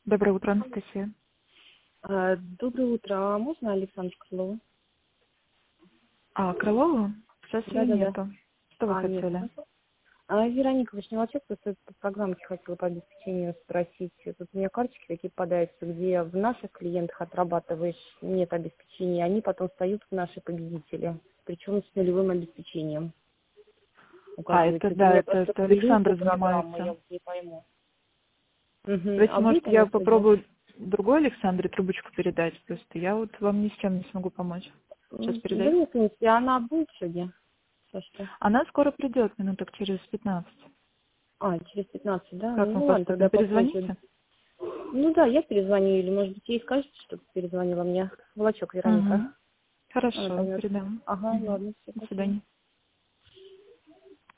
Доброе утро, Анастасия. Доброе утро. А можно Александру Крылову? Крылову? Сейчас ее Да. нету. Что вы Нет. хотели? Вероника Вишневачек, просто по программке хотела по обеспечению спросить. Тут у меня карточки такие попадаются, где в наших клиентах отрабатываешь, нет обеспечения, они потом встают в наши победители, причем с нулевым обеспечением. Указывается. Это да, Я это просто введу Александр эту программу, я занимается. вот не пойму. Давайте, А может, будет я она сегодня? попробую другой Александре трубочку передать, просто я вот вам ни с чем не смогу помочь. Сейчас Да передать. нет, в принципе, она будет сегодня? Сашка? Она скоро придет, минуток через 15. Через 15, да? Как мы Ну ладно, поступим? тогда попозже. Перезвоните? Ну да, я перезвоню, или, может быть, ей скажете, чтобы перезвонила мне. Волочок Вероника. Угу. Она Хорошо, поймет. передам. Ага, Угу. ладно, все, До спасибо. свидания.